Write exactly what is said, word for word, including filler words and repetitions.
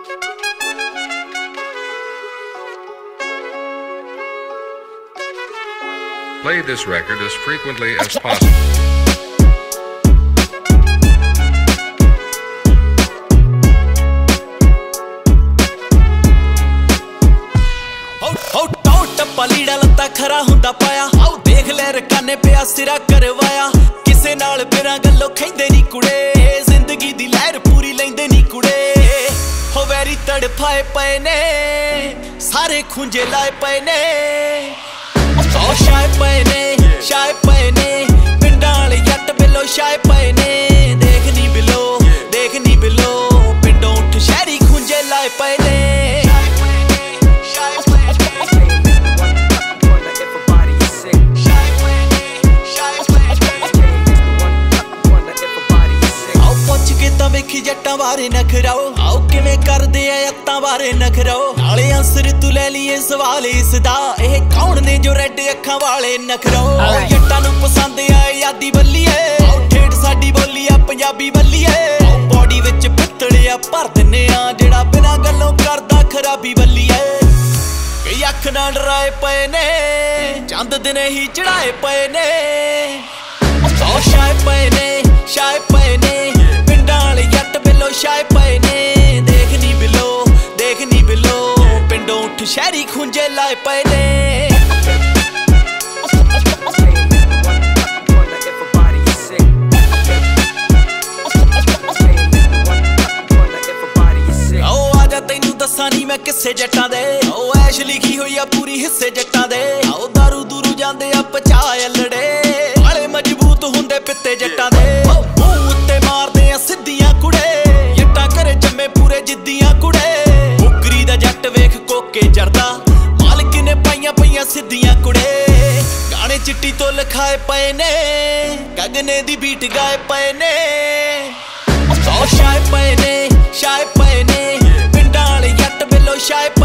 Play this record as frequently as possible. ਲੀੜਾ ਲੱਤਾ ਖਰਾ ਹੁੰਦਾ ਪਾਇਆ ਆਓ ਦੇਖ ਲੈ ਰਕਾਨੇ ਪਿਆ ਸਿਰਾ ਕਰਵਾਇਆ ਕਿਸੇ ਨਾਲ ਬਿਨਾਂ ਗੱਲੋਂ ਖੈਂਦੇ ਨੀ ਕੁੜੇ ਜ਼ਿੰਦਗੀ ਦੀ ਲਹਿਰ ਪੂਰੀ ਲੈਂਦੇ ਨੀ ਕੁੜੇ ਹੋ ਵੈਰੀ ਤੜਫਾਏ ਪਏ ਨੇ ਸਾਰੇ ਖੁੰਝੇ ਲਾਏ ਪਏ ਨੇ ਉਹ ਸ਼ਾਏ ਪਏ ਨੇ ਸ਼ਾਏ ਪਏ ਨੇ ਪਿੰਡਾਂ ਵਾਲੇ ਜੱਟ ਬਿੱਲੋ ਸ਼ਾਏ ਪਏ ਨੇ ਦੇਖ ਨੀ ਬਿੱਲੋ ਦੇਖ ਨੀ ਬਿੱਲੋ ਪਿੰਡੋਂ ਉੱਠ ਸ਼ਹਿਰੀ ਖੁੰਝੇ ਲਾਏ ਪਏ ਨੇ ਵੇਖੀ ਜੱਟਾਂ ਬਾਰੇ ਨਖਰਾਓ ਆਓ ਕਿਵੇਂ ਕਰਦੇ ਆ ਅੱਤਾਂ ਬਾਰੇ ਨਖਰਾਓ ਨਾਲੇ ਅੰਸਰ ਤੂੰ ਲੈ ਲਈਏ ਸਵਾਲ ਇਸ ਦਾ ਇਹ ਕੌਣ ਨੇ ਜੋ ਰੈੱਡ ਅੱਖਾਂ ਵਾਲੇ ਨਖਰਾਓ ਆਓ ਜੱਟਾਂ ਨੂੰ ਪਸੰਦ ਆ ਆਜ਼ਾਦੀ ਬੱਲੀਏ ਆਓ ਠੇਠ ਸਾਡੀ ਬੋਲੀ ਆ ਪੰਜਾਬੀ ਬੱਲੀਏ ਆਓ ਬੋਡੀ ਵਿੱਚ ਪਿੱਤਲਿਆ ਭਰ ਦਿੰਨੇ ਆ ਜਿਹੜਾ ਬਿਨਾਂ ਗੱਲੋਂ ਕਰਦਾ ਖਰਾਬੀ ਬੱਲੀਏ ਕਈ ਅੱਖ ਨਾਲ ਡਰਾਏ ਪਏ ਨੇ ਚੰਦ ਦਿਨੇ ਹੀ ਚੜਾਏ ਪਏ ਨੇ ਸੌ ਸ਼ਾਏ ਪਏ ਨੇ ਸ਼ਾਏ ਪਏ ਨੇ ਜੱਟ ਬਿੱਲੋ ਸ਼ਾਏ ਪਏ ਨੇ ਦੇਖ ਨੀ ਬਿੱਲੋ ਦੇਖ ਨੀ ਬਿੱਲੋ ਪਿੰਡੋਂ ਉੱਠ ਸ਼ਹਿਰੀ ਖੁੰਝੇ ਲਾਏ ਪਏ ਨੇ ਆਓ ਆਜਾ ਤੈਨੂੰ ਦੱਸਾਂ ਨੀ ਮੈਂ ਕਿਸੇ ਜੱਟਾਂ ਦੇ ਆਓ ਐਸ਼ ਲਿਖੀ ਹੋਈ ਆ ਪੂਰੀ ਹਿੱਸੇ ਜੱਟਾਂ ਦੇ ਆਓ ਦਾਰੂ ਦੂਰੂ ਜਾਂਦੇ ਆ ਪਚਾ ਅਲੜੇ ਵਾਲੇ ਮਜ਼ਬੂਤ ਹੁੰਦੇ ਪਿੱਤੇ ਜੱਟਾਂ ਦੇ ਮੂੰਹ ਉੱਤੇ ਮਾਰਦੇ ਆ ਸਿੱਧੀਆਂ ਕੁੜੇ ਜੱਟਾਂ ਘਰੇ ਜੰਮੇ ਪੂਰੇ ਜਿੱਦੀਆਂ ਕੁੜੇ ਮੁਕਰੀ ਦਾ ਜੱਟ ਵੇਖ ਕੋਕੇ ਜਰਦਾ ਮਾਲਕ ਨੇ ਪਾਈਆਂ ਪਈਆਂ ਸਿੱਧੀਆਂ ਕੁੜੇ ਗਾਣੇ ਚਿੱਟੀ ਤੋਂ ਲਿਖਾਏ ਪਏ ਨੇ ਗਗਨੇ ਦੀ ਬੀਟ ਗਾਏ ਪਏ ਨੇ ਸੌ ਸ਼ਾਏ ਪਏ ਨੇ ਸ਼ਾਏ ਪਏ ਨੇ ਪਿੰਡਾਂ ਵਾਲੇ ਜੱਟ ਬਿੱਲੋ ਸ਼ਾਏ